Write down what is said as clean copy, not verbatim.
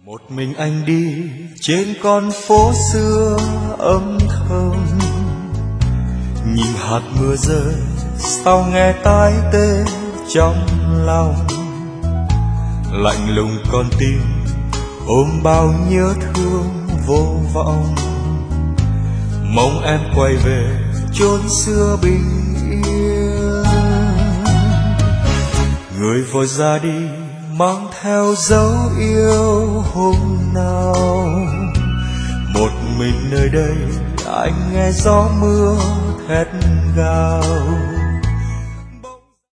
Một mình anh đi trên con phố xưa âm thầm, nhìn hạt mưa rơi sao nghe tai tê trong lòng. Lạnh lùng con tim ôm bao nhớ thương vô vọng, mong em quay về chốn xưa bình yên. Người vội ra đi mang theo dấu yêu hôm nào, một mình nơi đây anh nghe gió mưa thét gào.